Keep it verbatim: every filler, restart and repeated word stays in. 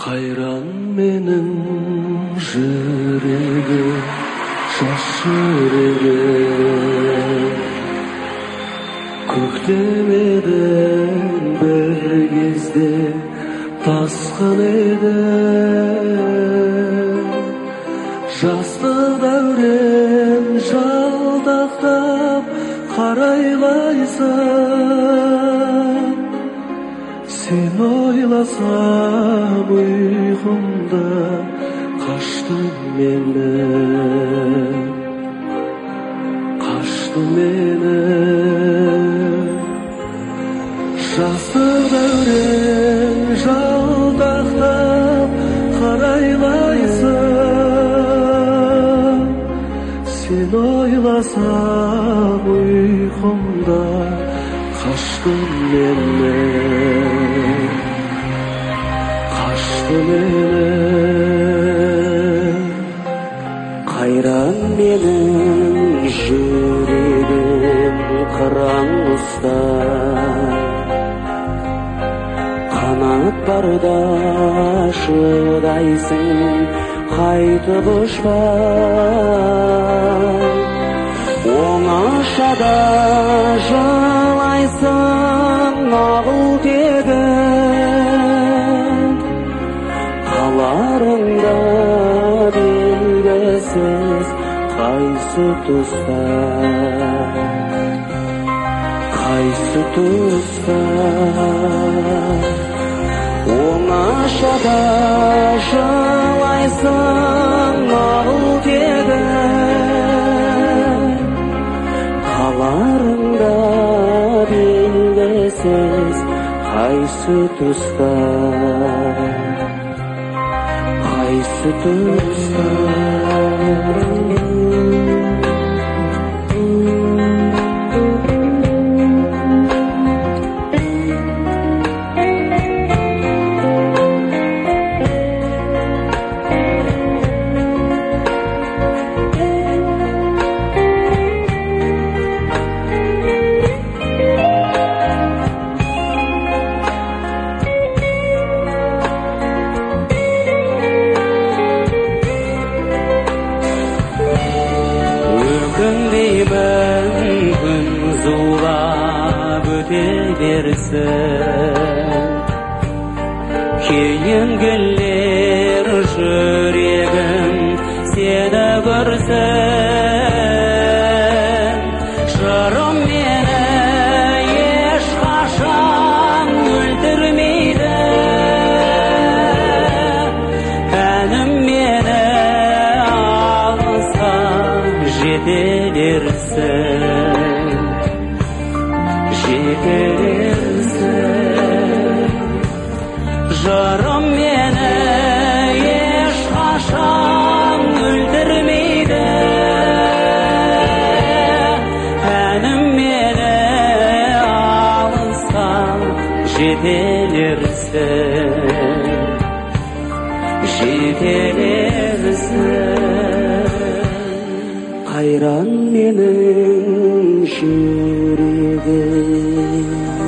Кайран менің жүрегім, жас жүрегім. Көктемеден бір кезде тасқын еді. Жастық дәурен жалтақтап қарайлайсың. Сен ойласам ұйқымда қаштың менің, қаштың менің. Жастық дәурен жалтақтап қарайлайсың. Сен ойласам ұйқымда қаштың менің, қаштың менің. Қайран менің жүрегім қыран ұста. Қанат барда шыдайсың, қайтып ұшпай. Оңашада жылайсың нағыл тегін. Қаларыңда белгісіз қайсы тұста, қайсы тұста. Оңашада жылайсың нағыл тегін. Қаларыңда белгісіз қайсы тұста, қайсы тұста. Күн зулап өте берсін, кейін келер жүрегім сені көрсін. Жырым мені ешқашан өлтірмейді, әнім мені алысқа жетелерсін, жетелерсін. Жырым мені ешқашан өлтірмейді, әнім мені алысқа жетелерсін, жетелерсін. Қайран менің жүрегім.